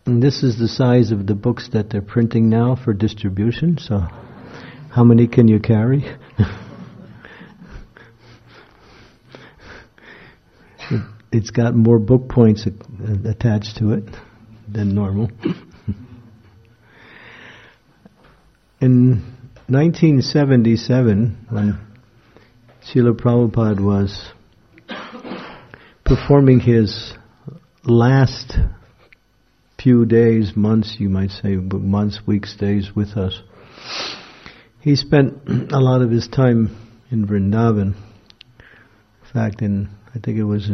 And this is the size of the books that they're printing now for distribution. So, how many can you carry? It's got more book points attached to it than normal. In 1977, when Srila Prabhupada was performing his last few days, months, you might say, months, weeks, days with us, he spent a lot of his time in Vrindavan. In fact, I think it was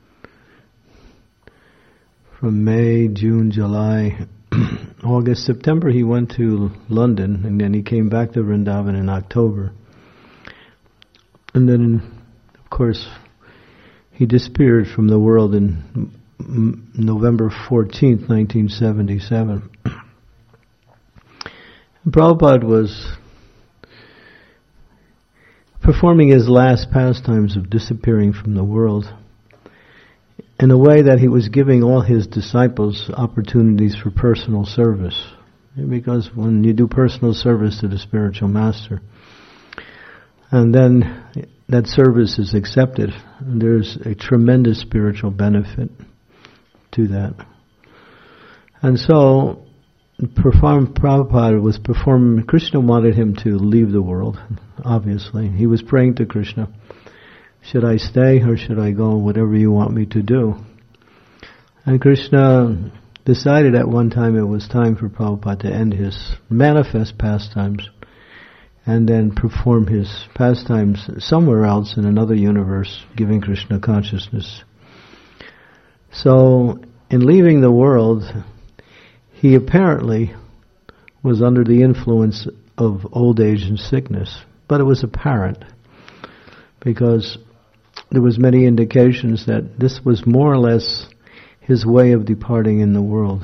from May, June, July, August, September, he went to London, and then he came back to Vrindavan in October. And then, of course, he disappeared from the world in November 14th, 1977. And Prabhupada was performing his last pastimes of disappearing from the world in a way that he was giving all his disciples opportunities for personal service. Because when you do personal service to the spiritual master, and then that service is accepted, there's a tremendous spiritual benefit to that. And so, Prabhupada was performing, Krishna wanted him to leave the world, obviously. He was praying to Krishna, should I stay or should I go, whatever you want me to do? And Krishna decided at one time it was time for Prabhupada to end his manifest pastimes and then perform his pastimes somewhere else in another universe, giving Krishna consciousness. So, in leaving the world, he apparently was under the influence of old age and sickness, but it was apparent because there was many indications that this was more or less his way of departing in the world.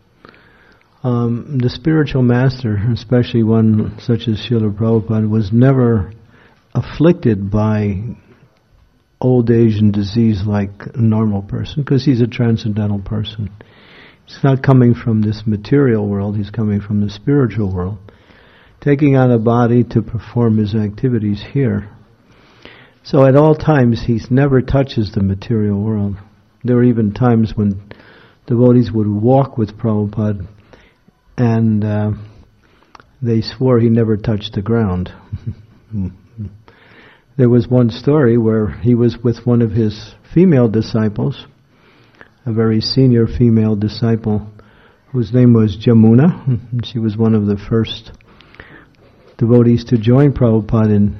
The spiritual master, especially one such as Srila Prabhupada, was never afflicted by old age and disease like a normal person, because he's a transcendental person. He's not coming from this material world, he's coming from the spiritual world, taking on a body to perform his activities here. So at all times, he never touches the material world. There were even times when devotees would walk with Prabhupada and they swore he never touched the ground. There was one story where he was with one of his female disciples, a very senior female disciple, whose name was Jamuna. She was one of the first devotees to join Prabhupada in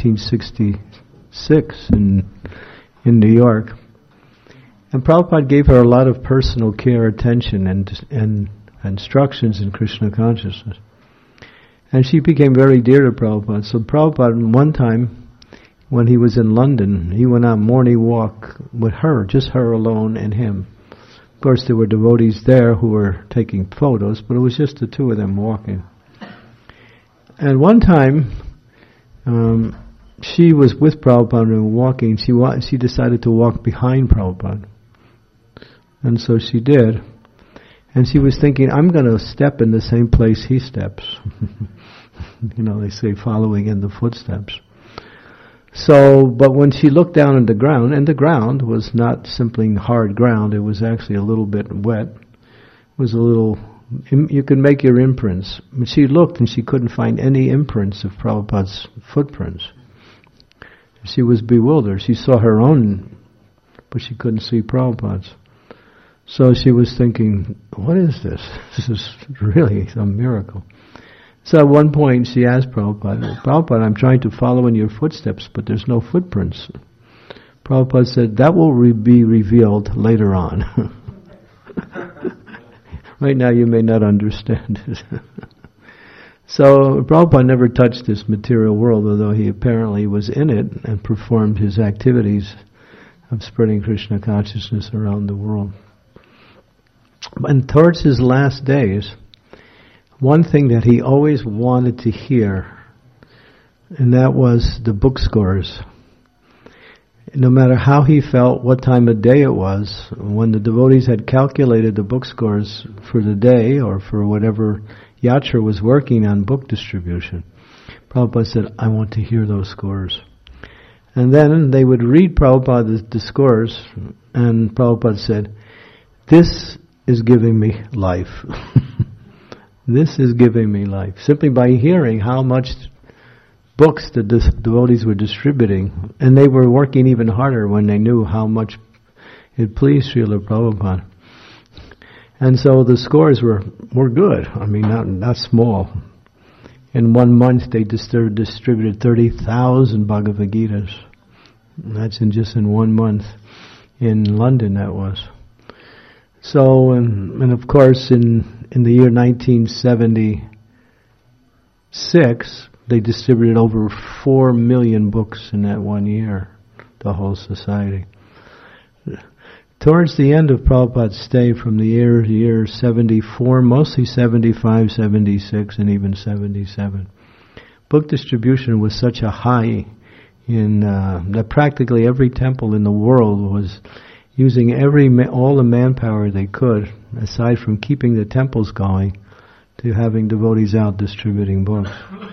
1966 in New York. And Prabhupada gave her a lot of personal care, attention, and instructions in Krishna consciousness. And she became very dear to Prabhupada. So Prabhupada, one time, when he was in London, he went on a morning walk with her, just her alone and him. Of course, there were devotees there who were taking photos, but it was just the two of them walking. And one time, she was with Prabhupada and walking. She decided to walk behind Prabhupada. And so she did. And she was thinking, I'm going to step in the same place he steps. They say following in the footsteps. So, but when she looked down at the ground, and the ground was not simply hard ground, it was actually a little bit wet. It was a little, you could make your imprints. But she looked and she couldn't find any imprints of Prabhupada's footprints. She was bewildered. She saw her own, but she couldn't see Prabhupada's. So she was thinking, what is this? This is really a miracle. So at one point she asked Prabhupada, I'm trying to follow in your footsteps, but there's no footprints. Prabhupada said, that will be revealed later on. Right now you may not understand it. So Prabhupada never touched this material world, although he apparently was in it and performed his activities of spreading Krishna consciousness around the world. And towards his last days, one thing that he always wanted to hear, and that was the book scores. no matter how he felt, what time of day it was, when the devotees had calculated the book scores for the day or for whatever yatra was working on book distribution, Prabhupada said, I want to hear those scores. And then they would read Prabhupada the scores, and Prabhupada said, this is giving me life. This is giving me life. Simply by hearing how much books the devotees were distributing, and they were working even harder when they knew how much it pleased Srila Prabhupada. And so the scores were good. I mean, not small. In 1 month, they distributed 30,000 Bhagavad Gitas. That's just in 1 month. In London, that was. So, and of course, in the year 1976, they distributed over 4 million books in that 1 year, the whole society. Towards the end of Prabhupada's stay, from the year 74, mostly 75, 76, and even 77, book distribution was such a high that practically every temple in the world was using all the manpower they could, aside from keeping the temples going, to having devotees out distributing books.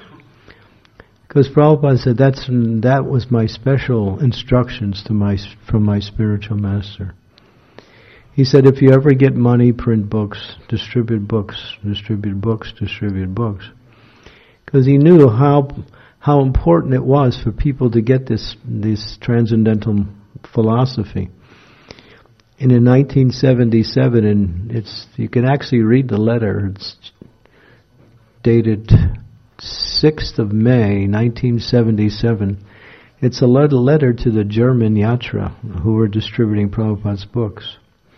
Because Prabhupada said that was my special instructions from my spiritual master. He said, if you ever get money, print books, distribute books, distribute books, distribute books. Because he knew how important it was for people to get this transcendental philosophy. And in 1977, and you can actually read the letter, it's dated 6th of May, 1977. It's a letter to the German Yatra who were distributing Prabhupada's books.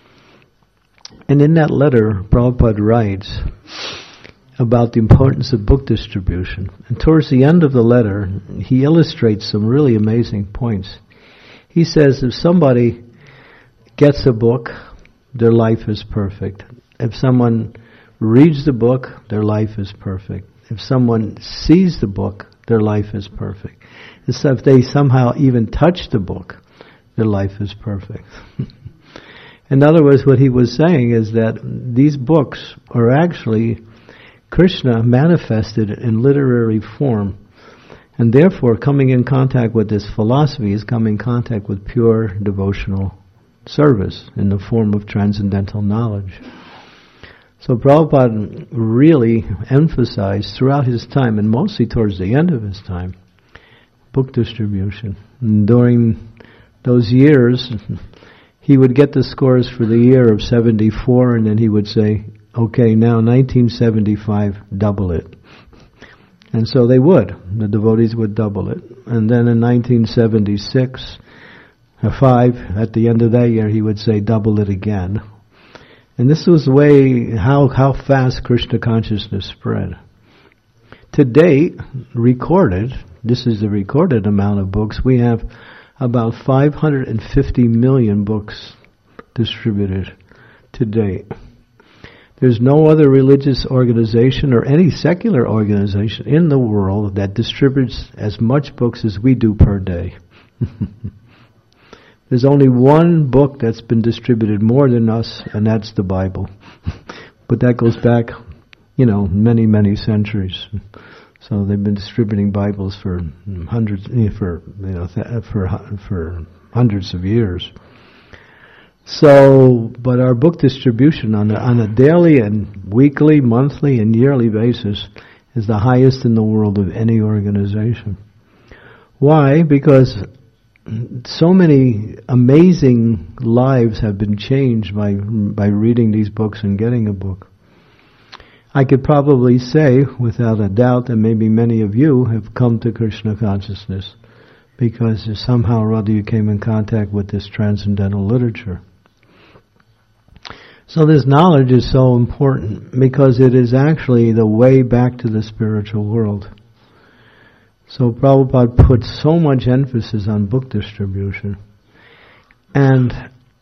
And in that letter, Prabhupada writes about the importance of book distribution. And towards the end of the letter, he illustrates some really amazing points. He says if somebody gets a book, their life is perfect. If someone reads the book, their life is perfect. If someone sees the book, their life is perfect. And so if they somehow even touch the book, their life is perfect. In other words, what he was saying is that these books are actually Krishna manifested in literary form. And therefore, coming in contact with this philosophy is coming in contact with pure devotional service in the form of transcendental knowledge. So Prabhupada really emphasized throughout his time, and mostly towards the end of his time, book distribution. And during those years, he would get the scores for the year of 74, and then he would say, okay, now 1975, double it. And so they would. The devotees would double it. And then in 1976, 5, at the end of that year, he would say, double it again. And this was the way, how fast Krishna consciousness spread. To date, recorded, this is the recorded amount of books, we have about 550 million books distributed to date. There's no other religious organization or any secular organization in the world that distributes as much books as we do per day. There's only one book that's been distributed more than us, and that's the Bible. But that goes back, many, many centuries. So they've been distributing Bibles for hundreds of years. So, but our book distribution on a daily and weekly, monthly, and yearly basis is the highest in the world of any organization. Why? Because so many amazing lives have been changed by reading these books and getting a book. I could probably say, without a doubt, that maybe many of you have come to Krishna consciousness because somehow or other you came in contact with this transcendental literature. So this knowledge is so important because it is actually the way back to the spiritual world. So Prabhupada put so much emphasis on book distribution. And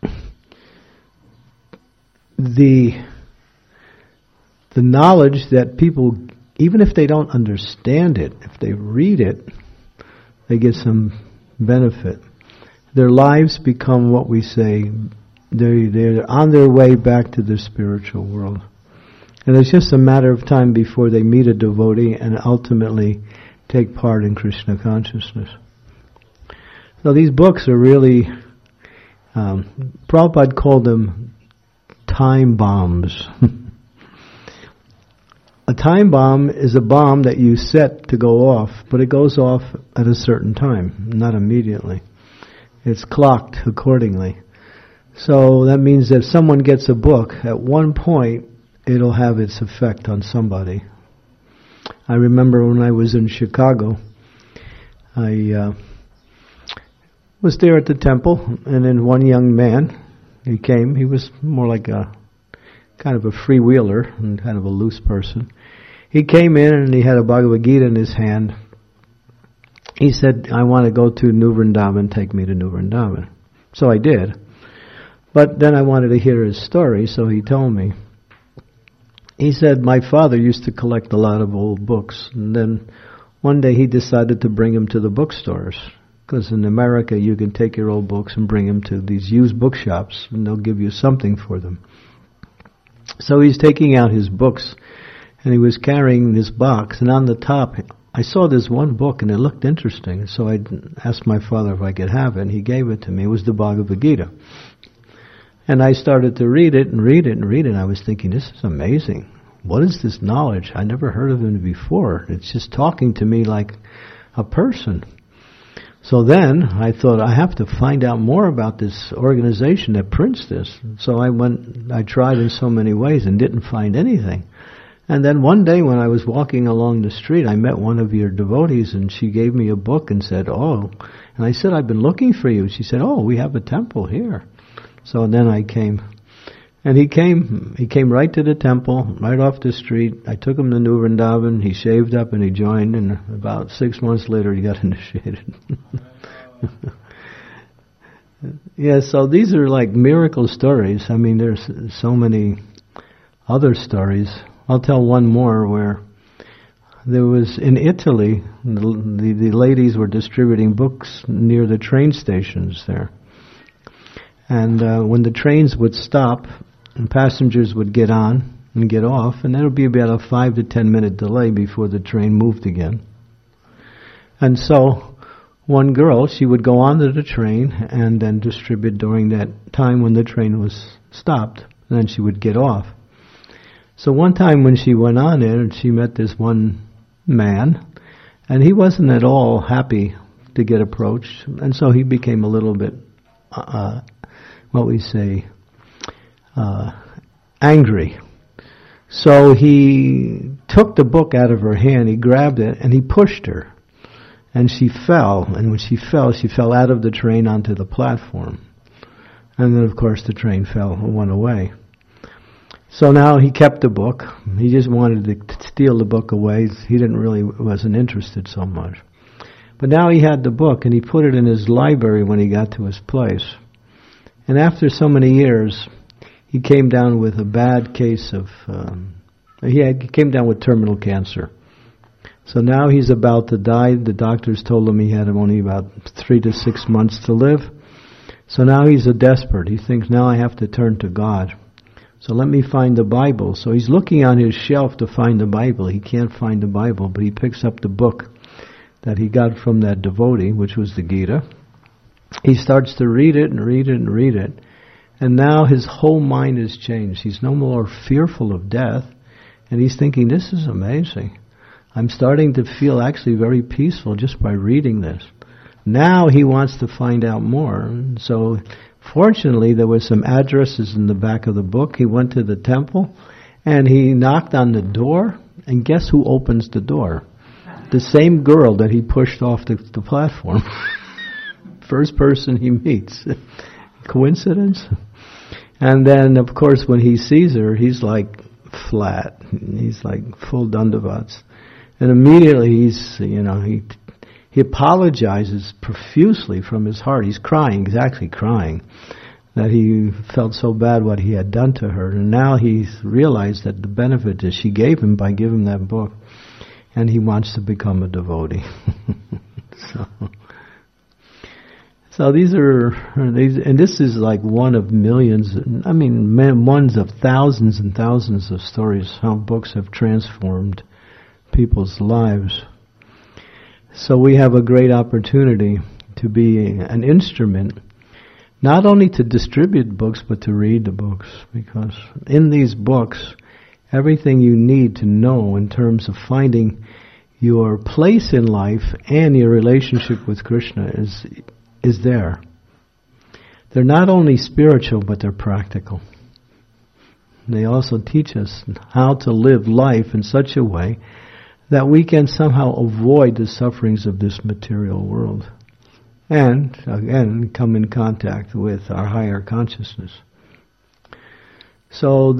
the knowledge that people, even if they don't understand it, if they read it, they get some benefit. their lives become what we say, they're on their way back to the spiritual world. And it's just a matter of time before they meet a devotee and ultimately take part in Krishna consciousness. So these books are really, Prabhupada called them time bombs. A time bomb is a bomb that you set to go off, but it goes off at a certain time, not immediately. It's clocked accordingly. So that means that if someone gets a book, at one point it'll have its effect on somebody. I remember when I was in Chicago, I was there at the temple, and then one young man, he came. He was more like a kind of a freewheeler and kind of a loose person. He came in and he had a Bhagavad Gita in his hand. He said, I want to go to New Vrindavan, take me to New Vrindavan. So I did. But then I wanted to hear his story, so he told me. He said, my father used to collect a lot of old books, and then one day he decided to bring them to the bookstores. Because in America you can take your old books and bring them to these used bookshops, and they'll give you something for them. So he's taking out his books, and he was carrying this box, and on the top, I saw this one book, and it looked interesting. So I asked my father if I could have it, and he gave it to me. It was the Bhagavad Gita. And I started to read it, and I was thinking, this is amazing. What is this knowledge? I never heard of it before. It's just talking to me like a person. So then I thought, I have to find out more about this organization that prints this. So I tried in so many ways and didn't find anything. And then one day when I was walking along the street, I met one of your devotees, and she gave me a book and said, oh. And I said, I've been looking for you. She said, oh, we have a temple here. So then I came. And he came right to the temple, right off the street. I took him to New Vrindavan. He shaved up and he joined, and about 6 months later he got initiated. Yeah, so these are like miracle stories. I mean, there's so many other stories. I'll tell one more where there was, in Italy, the ladies were distributing books near the train stations there. And when the trains would stop, and passengers would get on and get off, and there would be about a 5 to 10 minute delay before the train moved again. And so one girl, she would go onto the train and then distribute during that time when the train was stopped, and then she would get off. So one time when she went on there, she met this one man, and he wasn't at all happy to get approached, and so he became a little bit, angry. So he took the book out of her hand, he grabbed it, and he pushed her. And she fell, and when she fell out of the train onto the platform. And then, of course, the train went away. So now he kept the book. He just wanted to steal the book away. He wasn't interested so much. But now he had the book, and he put it in his library when he got to his place. And after so many years, he came down with a bad case of, he came down with terminal cancer. So now he's about to die. The doctors told him he had only about 3 to 6 months to live. So now he's desperate. He thinks, now I have to turn to God. So let me find the Bible. So he's looking on his shelf to find the Bible. He can't find the Bible, but he picks up the book that he got from that devotee, which was the Gita. He starts to read it and read it and read it. And now his whole mind has changed. He's no more fearful of death. And he's thinking, this is amazing. I'm starting to feel actually very peaceful just by reading this. Now he wants to find out more. So fortunately there were some addresses in the back of the book. He went to the temple and he knocked on the door. And guess who opens the door? The same girl that he pushed off the platform. First person he meets. Coincidence? And then, of course, when he sees her, he's like flat. He's like full dandavats. And immediately he apologizes profusely from his heart. He's crying, he's actually crying, that he felt so bad what he had done to her. And now he's realized that the benefit that she gave him by giving that book, and he wants to become a devotee. So So and this is like one of millions, ones of thousands and thousands of stories, how books have transformed people's lives. So we have a great opportunity to be an instrument, not only to distribute books, but to read the books, because in these books, everything you need to know in terms of finding your place in life and your relationship with Krishna is there. They're not only spiritual, but they're practical. They also teach us how to live life in such a way that we can somehow avoid the sufferings of this material world. And, again, come in contact with our higher consciousness. So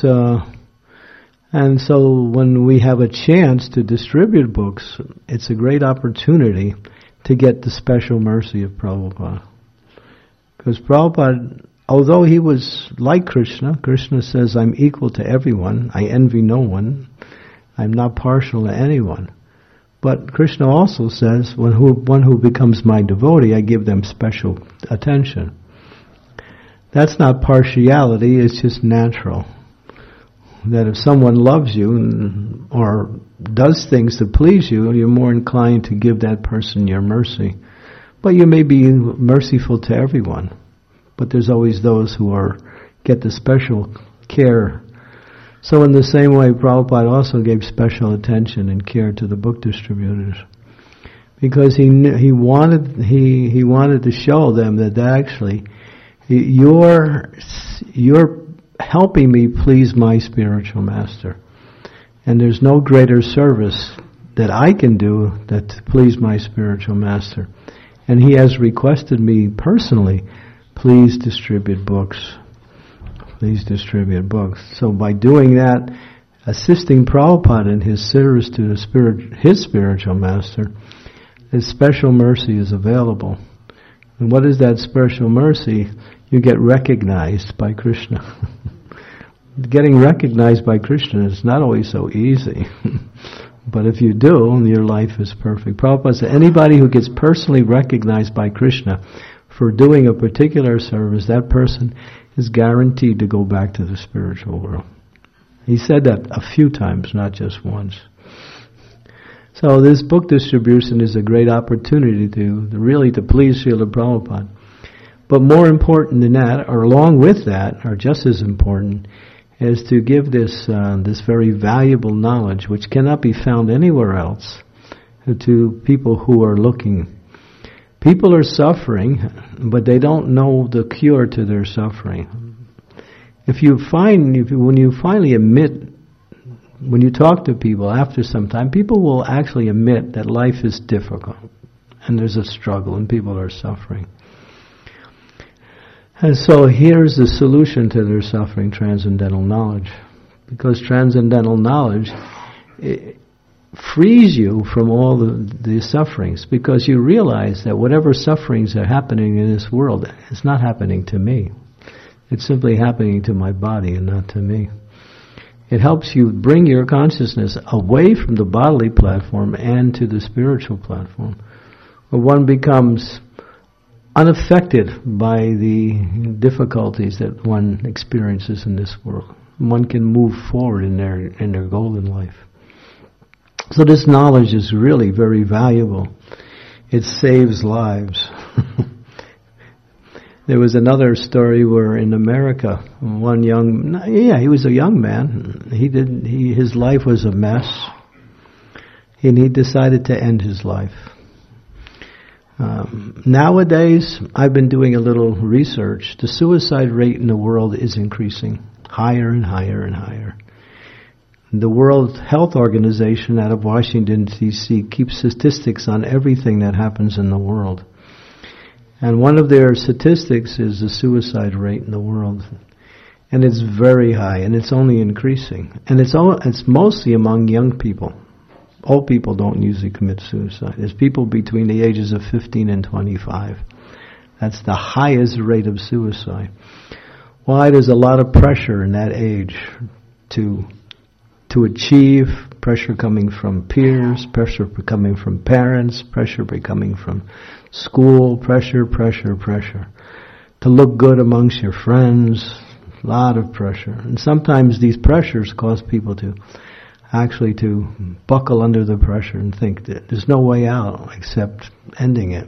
so when we have a chance to distribute books, it's a great opportunity to get the special mercy of Prabhupada. Because Prabhupada, although he was like Krishna, Krishna says, I'm equal to everyone, I envy no one, I'm not partial to anyone. But Krishna also says, one who becomes my devotee, I give them special attention. That's not partiality, it's just natural. That if someone loves you or does things to please you, you're more inclined to give that person your mercy. But you may be merciful to everyone. But there's always those who get the special care. So in the same way, Prabhupada also gave special attention and care to the book distributors, because he wanted to show them that actually you're helping me please my spiritual master, and there's no greater service that I can do than to please my spiritual master, and he has requested me personally, please distribute books. Please distribute books. So by doing that, assisting Prabhupada in his service to his spiritual master, his special mercy is available. And what is that special mercy? You get recognized by Krishna. Getting recognized by Krishna is not always so easy. But if you do, your life is perfect. Prabhupada said, anybody who gets personally recognized by Krishna for doing a particular service, that person is guaranteed to go back to the spiritual world. He said that a few times, not just once. So this book distribution is a great opportunity to please Srila Prabhupada. But more important than that, or along with that, or just as important, is to give this very valuable knowledge, which cannot be found anywhere else, to people who are looking. People are suffering, but they don't know the cure to their suffering. When you talk to people after some time, people will actually admit that life is difficult, and there's a struggle, and people are suffering. And so here's the solution to their suffering, transcendental knowledge. Because transcendental knowledge frees you from all the sufferings, because you realize that whatever sufferings are happening in this world, it's not happening to me. It's simply happening to my body and not to me. It helps you bring your consciousness away from the bodily platform and to the spiritual platform, where one becomes unaffected by the difficulties that one experiences in this world. One can move forward in their goal in life. So this knowledge is really very valuable. It saves lives. There was another story where in America, he was a young man. His life was a mess, and he decided to end his life. Nowadays, I've been doing a little research. The suicide rate in the world is increasing higher and higher and higher. The World Health Organization out of Washington, D.C. keeps statistics on everything that happens in the world. And one of their statistics is the suicide rate in the world. And it's very high, and it's only increasing. And it's mostly among young people. Old people don't usually commit suicide. It's people between the ages of 15 and 25. That's the highest rate of suicide. Why? There's a lot of pressure in that age to achieve pressure coming from peers, pressure coming from parents, pressure coming from school, pressure. To look good amongst your friends, a lot of pressure. And sometimes these pressures cause people to buckle under the pressure and think that there's no way out except ending it.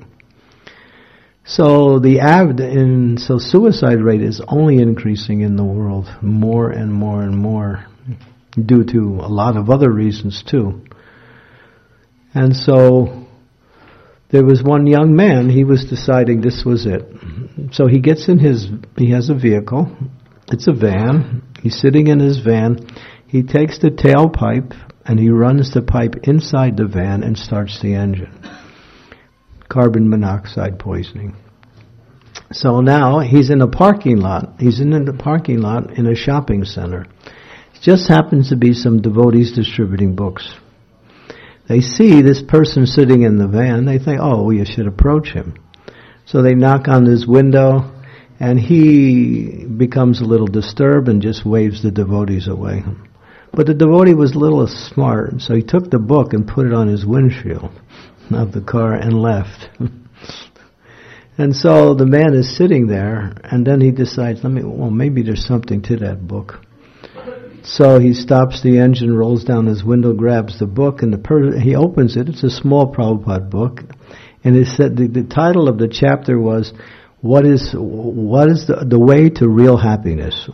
So so suicide rate is only increasing in the world more and more and more, due to a lot of other reasons too. And so there was one young man, he was deciding this was it. So he has a vehicle, it's a van, he's sitting in his van, he takes the tailpipe and he runs the pipe inside the van and starts the engine. Carbon monoxide poisoning. So now he's in a parking lot. He's in the parking lot in a shopping center. It just happens to be some devotees distributing books. They see this person sitting in the van. They think, oh, you should approach him. So they knock on his window, and he becomes a little disturbed and just waves the devotees away. But the devotee was a little smart, so he took the book and put it on his windshield of the car and left. And so the man is sitting there, and then he decides, maybe there's something to that book. So he stops the engine, rolls down his window, grabs the book, and he opens it. It's a small Prabhupada book, and it said the title of the chapter was, "What is the way to real happiness?"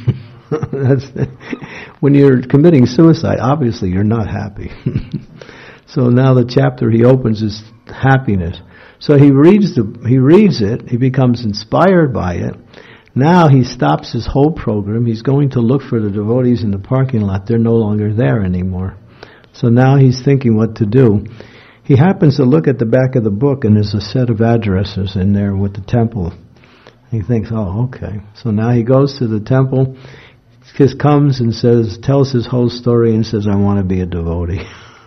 When you're committing suicide, obviously you're not happy. So now the chapter he opens is happiness. So he reads it, he becomes inspired by it. Now he stops his whole program, he's going to look for the devotees in the parking lot, they're no longer there anymore. So now he's thinking what to do. He happens to look at the back of the book and there's a set of addresses in there with the temple. He thinks, oh, okay. So now he goes to the temple, just comes and tells his whole story and says, I want to be a devotee.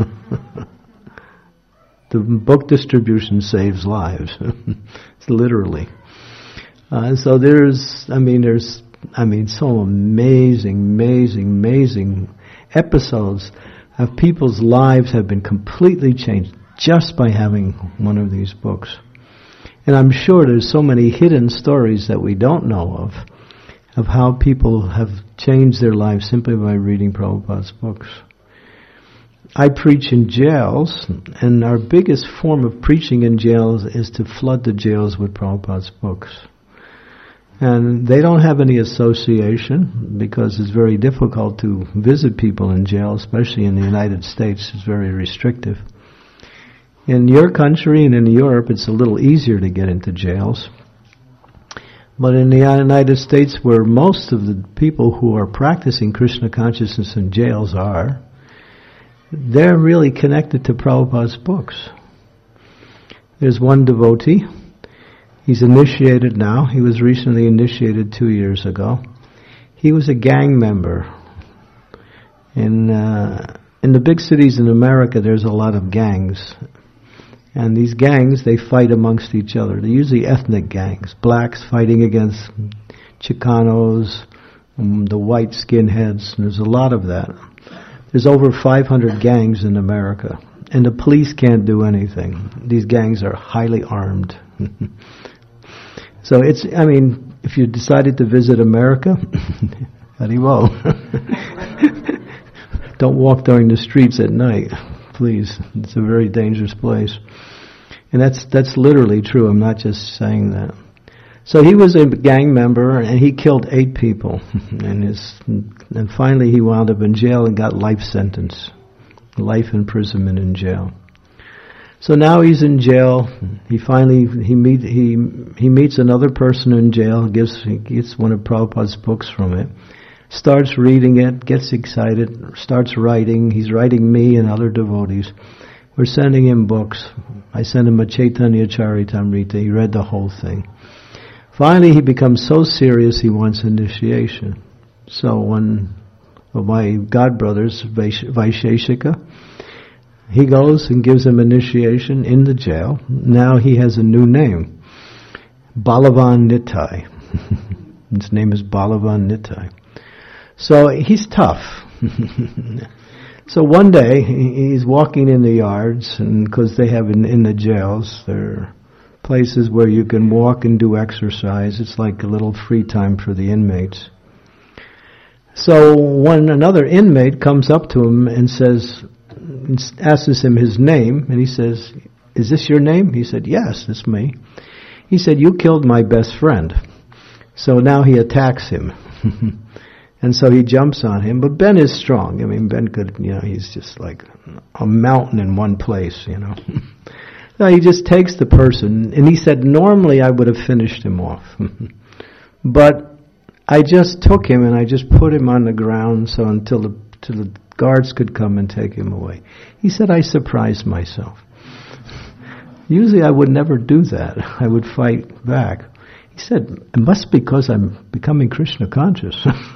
The book distribution saves lives. It's literally. So there's so amazing episodes of people's lives have been completely changed just by having one of these books. And I'm sure there's so many hidden stories that we don't know of how people have changed their lives simply by reading Prabhupada's books. I preach in jails, and our biggest form of preaching in jails is to flood the jails with Prabhupada's books. And they don't have any association because it's very difficult to visit people in jail, especially in the United States. It's very restrictive. In your country and in Europe, it's a little easier to get into jails. But in the United States, where most of the people who are practicing Krishna consciousness in jails are, they're really connected to Prabhupada's books. There's one devotee. He's initiated now. He was recently initiated 2 years ago. He was a gang member. In the big cities in America, there's a lot of gangs. And these gangs, they fight amongst each other. They're usually ethnic gangs. Blacks fighting against Chicanos, the white skinheads. And there's a lot of that. There's over 500 gangs in America. And the police can't do anything. These gangs are highly armed. So if you decided to visit America, Haribo. Don't walk during the streets at night, please. It's a very dangerous place. And that's literally true. I'm not just saying that. So he was a gang member, and he killed 8 people. And finally he wound up in jail and got life sentence, life imprisonment in jail. So now he's in jail. He meets another person in jail. He gets one of Prabhupada's books from it. Starts reading it, gets excited, starts writing. He's writing me and other devotees. We're sending him books. I sent him a Chaitanya Charitamrita. He read the whole thing. Finally, he becomes so serious he wants initiation. So one of my godbrothers, Vaisheshika, he goes and gives him initiation in the jail. Now he has a new name, Balavan Nitai. His name is Balavan Nitai. So he's tough. So one day he's walking in the yards, and because they have in the jails, there are places where you can walk and do exercise. It's like a little free time for the inmates. So when another inmate comes up to him and asks him his name, and he says, "Is this your name?" He said, "Yes, it's me." He said, "You killed my best friend." So now he attacks him. And so he jumps on him. But Ben is strong. I mean, Ben could, he's just like a mountain in one place, So he just takes the person, and he said, normally I would have finished him off. But I just took him and I just put him on the ground so until the guards could come and take him away. He said, I surprised myself. Usually I would never do that. I would fight back. He said, it must be because I'm becoming Krishna conscious.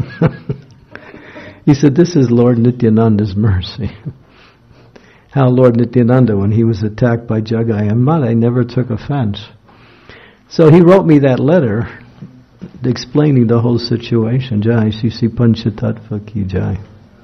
He said, this is Lord Nityananda's mercy. How Lord Nityananda, when he was attacked by Jagai and Madai, never took offense. So he wrote me that letter explaining the whole situation. Jai Sisi Panchatattva Ki Jai.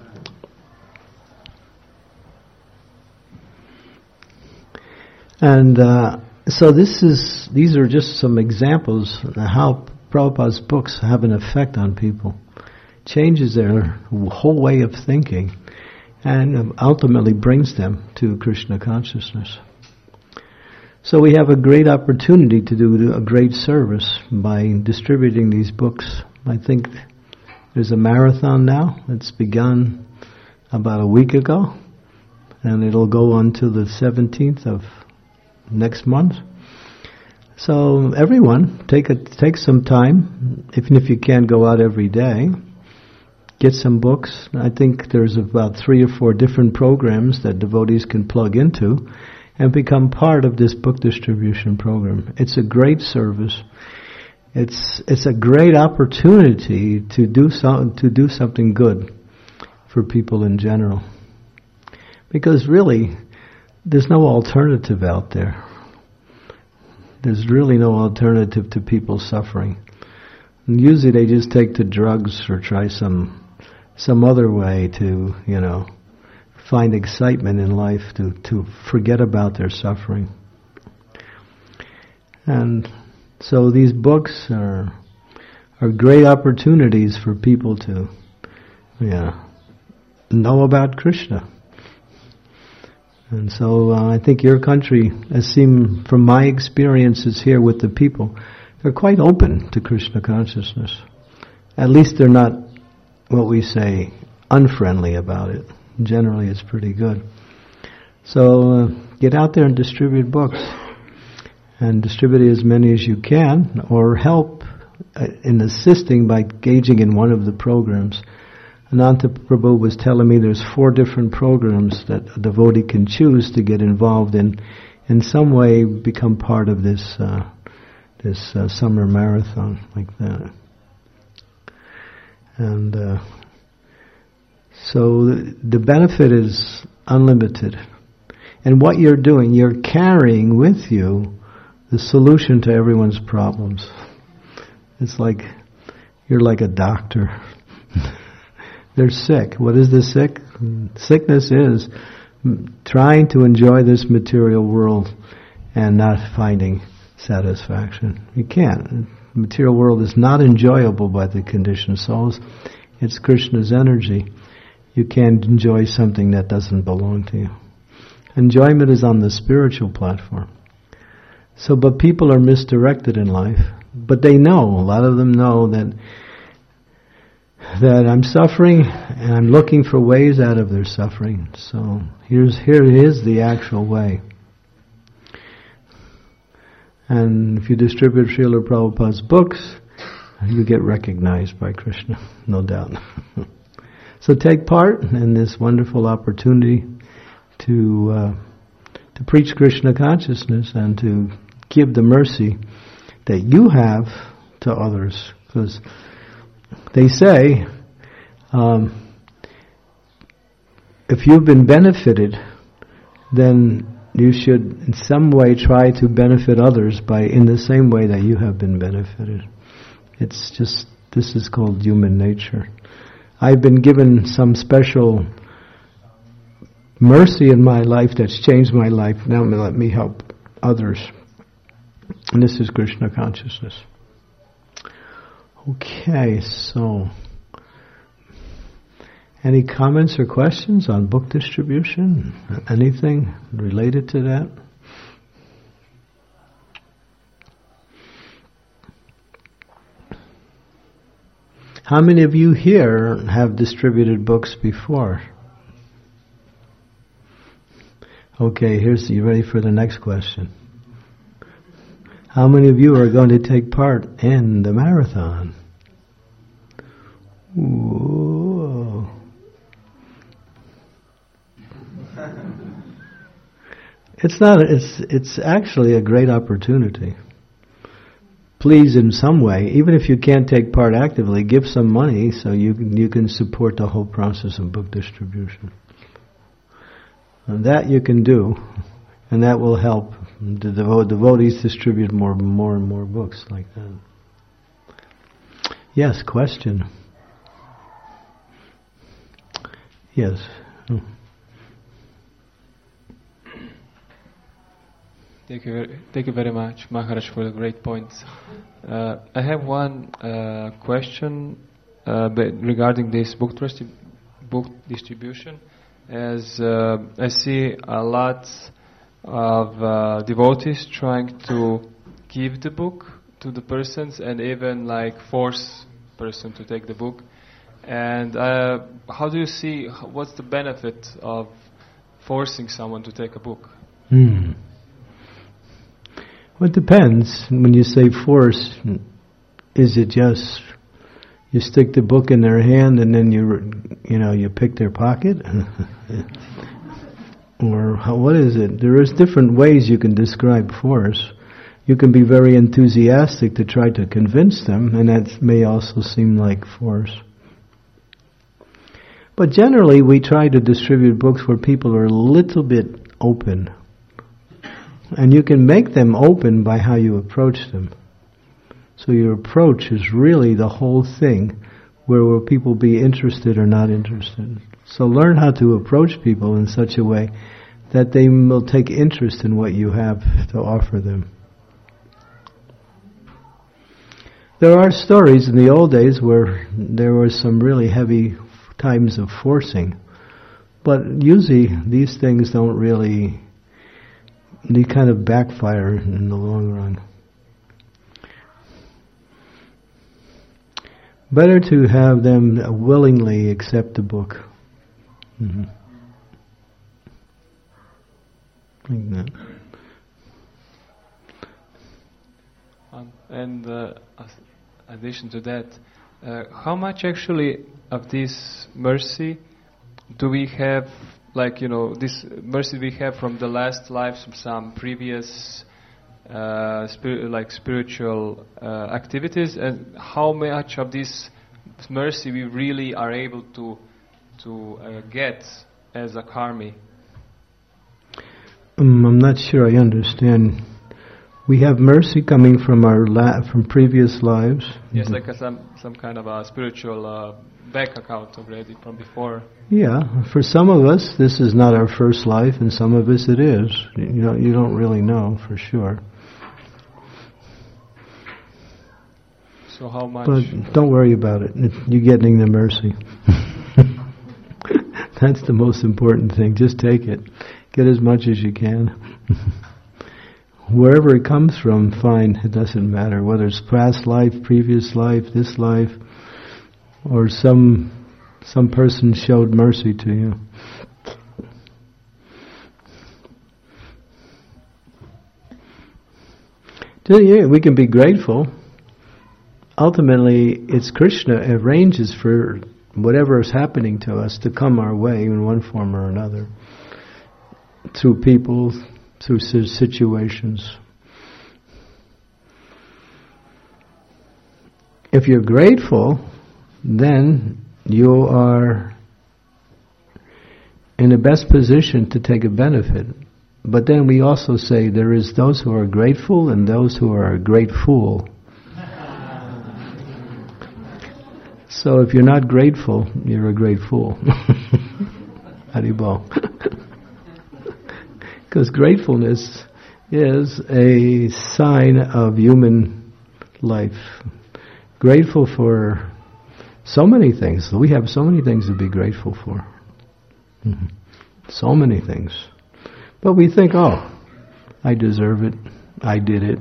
And so these are just some examples of how Prabhupada's books have an effect on people. Changes their whole way of thinking and ultimately brings them to Krishna consciousness. So we have a great opportunity to do a great service by distributing these books. I think there's a marathon now. It's begun about a week ago, and it'll go on to the 17th of next month. So everyone, take some time, even if you can't go out every day. Get some books. I think there's about 3 or 4 different programs that devotees can plug into and become part of this book distribution program. It's a great service. It's a great opportunity to do something good for people in general. Because really, there's no alternative out there. There's really no alternative to people suffering. And usually they just take to drugs or try some other way to, find excitement in life, to forget about their suffering. And so these books are great opportunities for people to know about Krishna. And so I think your country, as seen from my experiences here with the people, they're quite open to Krishna consciousness. At least they're not, what we say, unfriendly about it. Generally it's pretty good. So get out there and distribute books. And distribute as many as you can, or help in assisting by engaging in one of the programs. Ananta Prabhu was telling me there's 4 different programs that a devotee can choose to get involved in some way become part of this summer marathon like that. And so the benefit is unlimited. And what you're doing, you're carrying with you the solution to everyone's problems. It's like you're like a doctor. They're sick. What is the sick? Sickness is trying to enjoy this material world and not finding satisfaction. You can't. The material world is not enjoyable by the conditioned souls. It's Krishna's energy. You can't enjoy something that doesn't belong to you. Enjoyment is on the spiritual platform. So, but people are misdirected in life. But they know, a lot of them know that I'm suffering and I'm looking for ways out of their suffering. So here is the actual way. And if you distribute Srila Prabhupada's books, you get recognized by Krishna, no doubt. So take part in this wonderful opportunity to preach Krishna consciousness and to give the mercy that you have to others. Because they say, if you've been benefited, then you should in some way try to benefit others in the same way that you have been benefited. It's just, this is called human nature. I've been given some special mercy in my life that's changed my life. Now let me help others. And this is Krishna consciousness. Okay, so any comments or questions on book distribution? Anything related to that? How many of you here have distributed books before? Okay, you ready for the next question? How many of you are going to take part in the marathon? Whoa. It's actually a great opportunity. Please, in some way, even if you can't take part actively, give some money so you can support the whole process of book distribution. And that you can do, and that will help the devotees distribute more and more books like that. Yes, question. Yes. Thank you very much, Maharaj, for the great points. I have one question regarding this book distribution. As I see a lot of devotees trying to give the book to the persons and even like force person to take the book. And how do you see, what's the benefit of forcing someone to take a book? Well, it depends. When you say force, is it just you stick the book in their hand and then you pick their pocket? Or what is it? There is different ways you can describe force. You can be very enthusiastic to try to convince them, and that may also seem like force. But generally, we try to distribute books where people are a little bit open. And you can make them open by how you approach them. So your approach is really the whole thing. Where will people be interested or not interested? So learn how to approach people in such a way that they will take interest in what you have to offer them. There are stories in the old days where there was some really heavy times of forcing. But usually these things don't really... They kind of backfire in the long run. Better to have them willingly accept the book. Like that. And in addition to that, how much actually of this mercy do we have? Like, this mercy we have from the last lives, from some previous spiritual activities, and how much of this mercy we really are able to get as a karmi? I'm not sure I understand. We have mercy coming from from previous lives. Yes, like some kind of a spiritual bank account already from before. Yeah, for some of us this is not our first life, and some of us it is. You don't really know for sure. So how much? But don't worry about it. You're getting the mercy. That's the most important thing. Just take it. Get as much as you can. Wherever it comes from, fine. It doesn't matter whether it's past life, previous life, this life, or some person showed mercy to you. Yeah, we can be grateful. Ultimately, it's Krishna arranges for whatever is happening to us to come our way in one form or another. Through people, through situations. If you're grateful, then you are in the best position to take a benefit. But then we also say there is those who are grateful and those who are a great fool. So if you're not grateful, you're a great fool. Haribol. Because gratefulness is a sign of human life. Grateful for so many things. We have so many things to be grateful for. So many things. But we think, oh, I deserve it. I did it.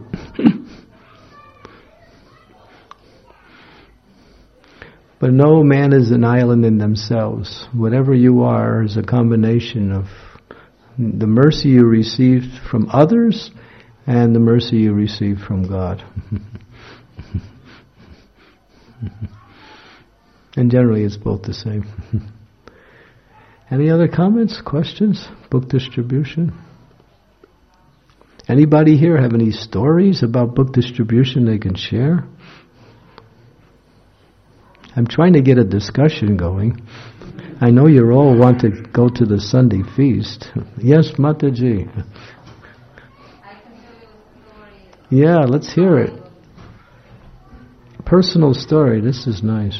But no man is an island in themselves. Whatever you are is a combination of the mercy you received from others and the mercy you received from God. And generally it's both the same. Any other comments, questions? Book distribution? Anybody here have any stories about book distribution they can share? I'm trying to get a discussion going. I know you all want to go to the Sunday feast. Yes, Mataji. I can tell you a story. Yeah, let's hear it. Personal story. This is nice.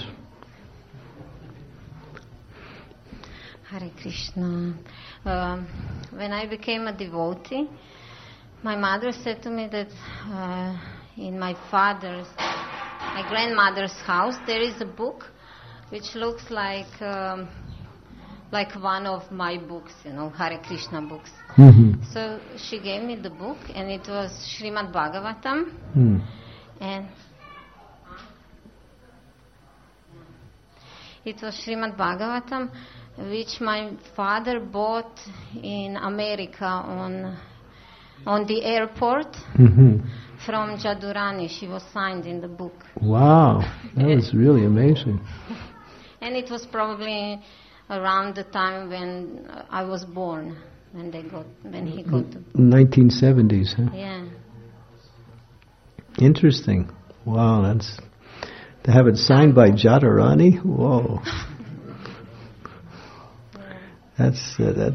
Hare Krishna. When I became a devotee, my mother said to me that in my grandmother's house, there is a book which looks like one of my books, Hare Krishna books. Mm-hmm. So she gave me the book, and it was Srimad Bhagavatam, and it was Srimad Bhagavatam, which my father bought in America on the airport. Mm-hmm. From Jadurani. She was signed in the book. Wow, that was really amazing. And it was probably around the time when I was born, when he got the 1970s, huh? Yeah. Interesting. Wow, that's to have it signed by Jadurani. Whoa. That's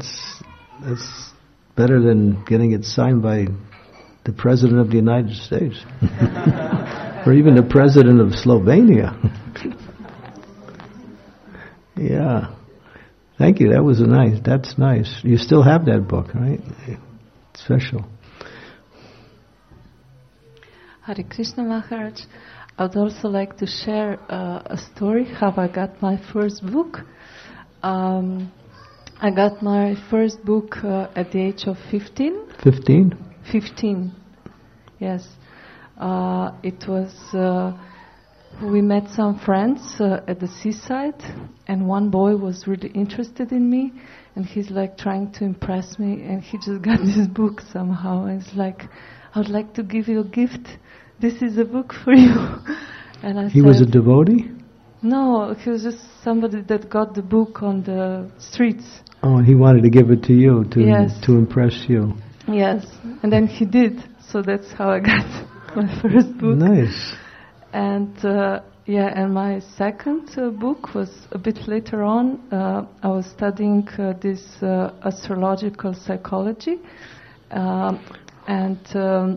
better than getting it signed by the President of the United States, or even the President of Slovenia. Yeah. Thank you. That's nice. You still have that book, right? Special. Hare Krishna Maharaj. I would also like to share a story how I got my first book. I got my first book at the age of 15. 15? 15, yes. It was, we met some friends at the seaside, and one boy was really interested in me, and he's like trying to impress me, and he just got this book somehow. And it's like, I would like to give you a gift. This is a book for you. And I He was a devotee? No, he was just somebody that got the book on the streets. Oh, and he wanted to give it to you Yes. to impress you. Yes, and then he did. So that's how I got my first book. Nice. And and my second book was a bit later on. I was studying this astrological psychology, and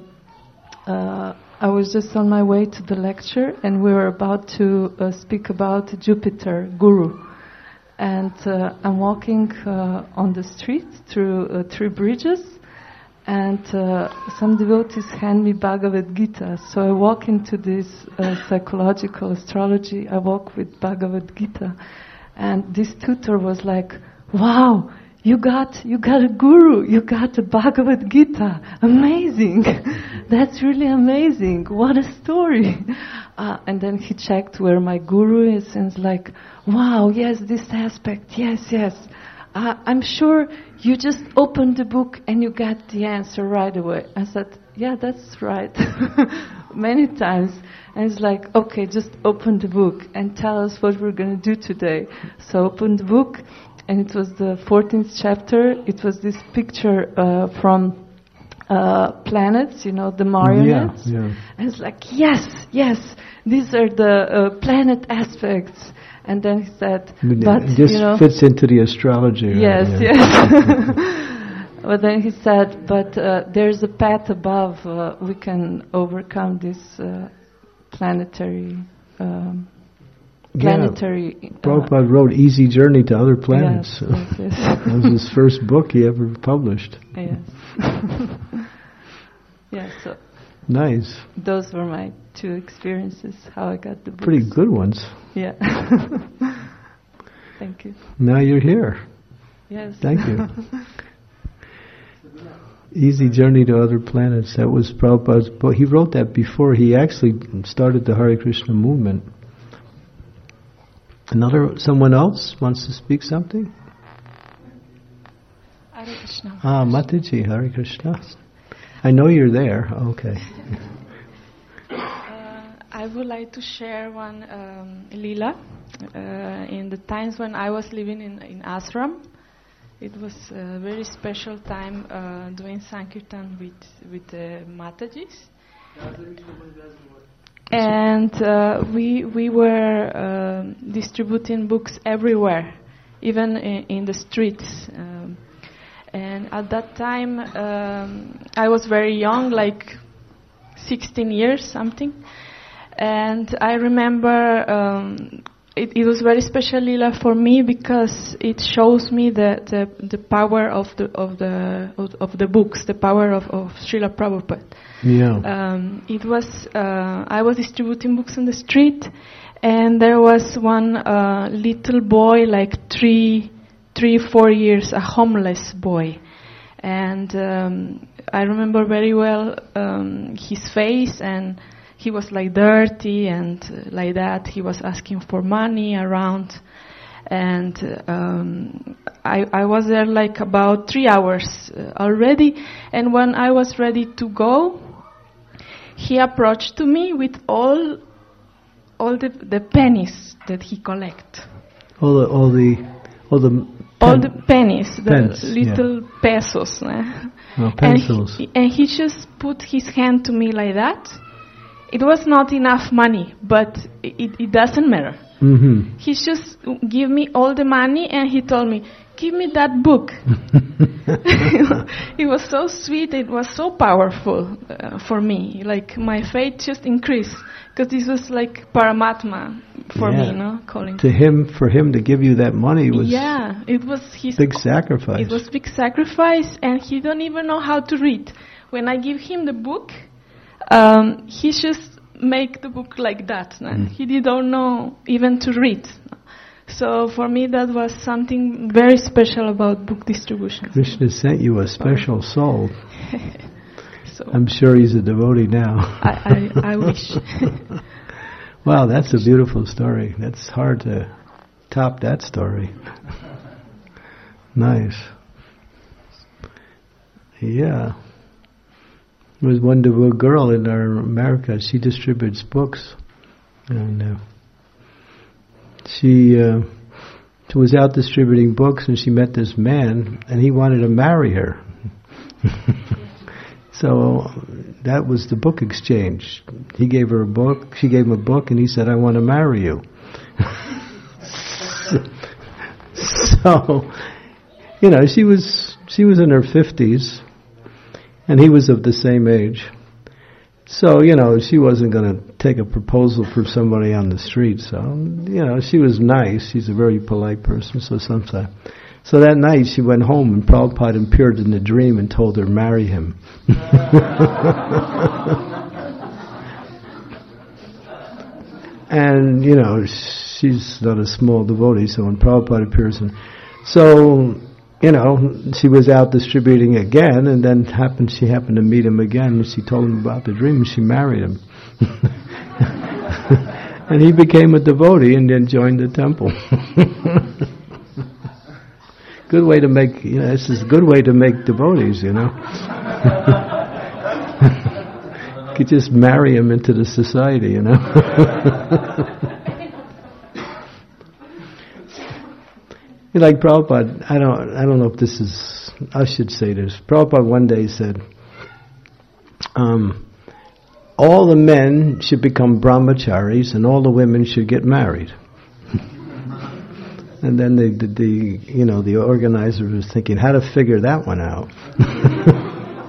I was just on my way to the lecture, and we were about to speak about Jupiter, Guru. And I'm walking on the street through 3 bridges, and some devotees hand me Bhagavad Gita. So I walk into this psychological astrology. I walk with Bhagavad Gita, and this tutor was like, "Wow, you got a guru. You got a Bhagavad Gita. Amazing! That's really amazing. What a story!" And then he checked where my guru is, and it's like, "Wow, yes, this aspect. Yes. I'm sure you just opened the book and you got the answer right away." I said, "Yeah, that's right." Many times. And it's like, "Okay, just open the book and tell us what we're going to do today." So open the book, and it was the 14th chapter. It was this picture from planets, the marionettes. Yeah. And it's like, yes, these are the planet aspects. And then he said, "But this fits into the astrology." Yes, right? yes. But then he said, "But there's a path above. We can overcome this planetary planetary. Prabhupada wrote Easy Journey to Other Planets. Yes. That was his first book he ever published. Yes. Yeah, so Nice. those were my two experiences, how I got the books. Pretty good ones. Yeah. Thank you. Now you're here. Yes. Thank you. Easy Journey to Other Planets. That was Prabhupada's book. He wrote that before he actually started the Hare Krishna movement. Someone else wants to speak something? Hare Krishna. Mataji, Hare Krishna. I know you're there. Okay. I would like to share one lila. In the times when I was living in ashram, it was a very special time doing Sankirtan with the Matajis. And we were distributing books everywhere, even in the streets. And at that time, I was very young, like 16 years, something. And I remember it was very special lila for me because it shows me the power of the books, the power of Srila Prabhupada. Yeah. It was I was distributing books on the street, and there was one little boy, like 4 years, a homeless boy, and I remember very well his face, and he was like dirty and like that. He was asking for money around, and I was there like about 3 hours already. And when I was ready to go, he approached to me with all the pennies that he collect. All the pennies, the pence, little pesos. pencils. And he just put his hand to me like that. It was not enough money, but it doesn't matter. Mm-hmm. He just gave me all the money, and he told me, "Give me that book." It was so sweet. It was so powerful for me. Like my faith just increased, because this was like Paramatma for me, calling. For him to give you that money was it was his big sacrifice. It was big sacrifice, and he don't even know how to read. When I give him the book, he just make the book like that. He didn't know even to read. So for me that was something very special about book distribution. Krishna sent you a special soul. So I'm sure he's a devotee now. I wish. Wow, that's a beautiful story. That's hard to top that story. Nice. Yeah. There was one girl in America. She distributes books, and she was out distributing books, and she met this man, and he wanted to marry her. So that was the book exchange. He gave her a book, she gave him a book, and he said, "I want to marry you." So, she was in her 50s. And he was of the same age. So, she wasn't going to take a proposal for somebody on the street. So, she was nice. She's a very polite person. So that night she went home, and Prabhupada appeared in the dream and told her, "Marry him." And, she's not a small devotee. So when Prabhupada appears, she was out distributing again, and then she happened to meet him again, and she told him about the dream, and she married him. And he became a devotee and then joined the temple. Good way to make, this is a good way to make devotees, You could just marry him into the society, Like Prabhupada, I don't know if this is, I should say this. Prabhupada one day said, all the men should become brahmacharis and all the women should get married. And then the organizer was thinking how to figure that one out.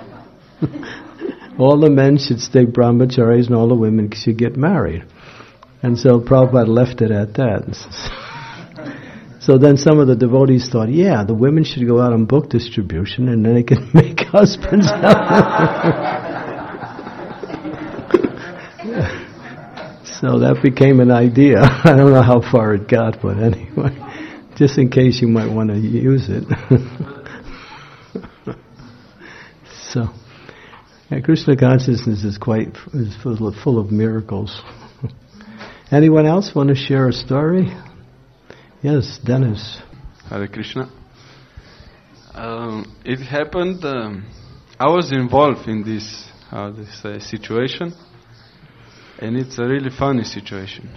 All the men should stay brahmacharis and all the women should get married. And so Prabhupada left it at that. So then some of the devotees thought, yeah, the women should go out on book distribution and then they can make husbands. So that became an idea. I don't know how far it got, but anyway, just in case you might want to use it. So, yeah, Krishna consciousness is full of miracles. Anyone else want to share a story? Yes, Dennis. Hare Krishna. It happened. I was involved in this situation, and it's a really funny situation.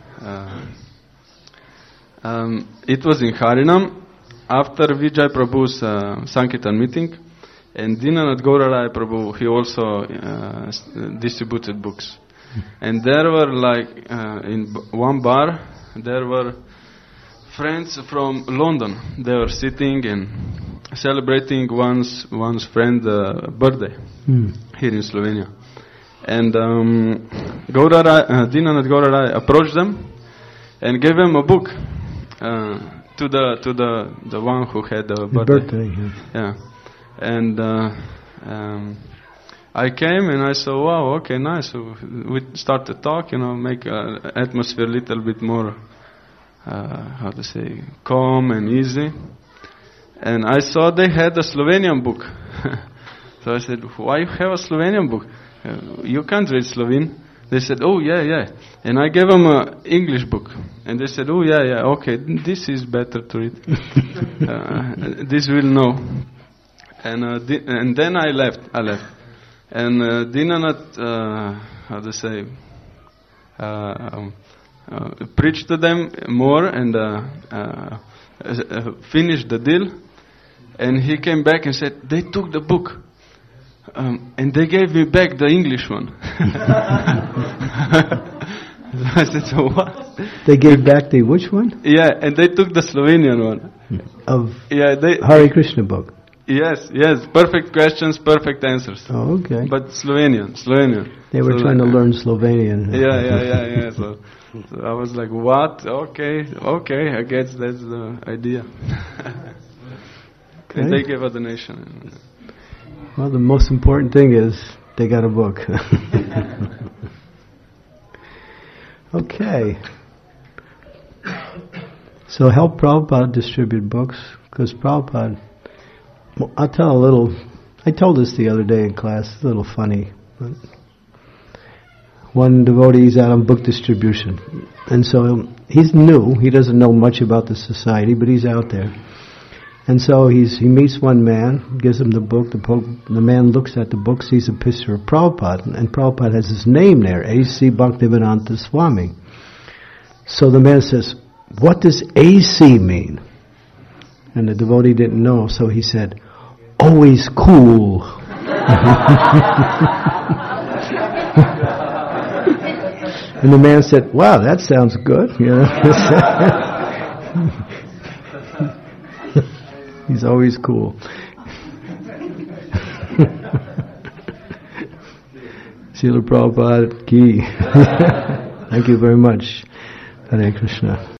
It was in Harinam after Vijay Prabhu's Sankirtan meeting, and Dinanath Gauraraya Prabhu, he also distributed books. And there were in one bar, there were friends from London. They were sitting and celebrating one's friend's birthday here in Slovenia. And Dinanath Gauraraya approached them and gave them a book to the one who had the birthday. Yeah. And I came and I saw, wow, okay, nice. So we started to talk, make atmosphere a little bit more, calm and easy. And I saw they had a Slovenian book. So I said, why you have a Slovenian book? You can't read Slovene. They said, oh, yeah. And I gave them an English book. And they said, oh, yeah, okay, this is better to read. This will know. And then I left. And Dinanath, preached to them more and finished the deal. And he came back and said, they took the book. And they gave me back the English one. I said, so what? They gave back the which one? Yeah, and they took the Slovenian one. Of Hare Krishna book. Yes, perfect questions, perfect answers. Oh, okay. But Slovenian. They were trying to learn Slovenian. Yeah. So I was like, what? Okay, I guess that's the idea. Okay. And they gave a donation. Well, the most important thing is they got a book. Okay. So help Prabhupada distribute books, because Prabhupada... I told this the other day in class, it's a little funny. But one devotee is out on book distribution. And so he's new, he doesn't know much about the society, but he's out there. And so he meets one man, gives him the book, the man looks at the book, sees a picture of Prabhupada, and Prabhupada has his name there, A.C. Bhaktivedanta Swami. So the man says, what does A.C. mean? And the devotee didn't know, so he said, always cool. And the man said, wow, that sounds good. He's always cool. Srila Prabhupada ki. Thank you very much. Hare Krishna.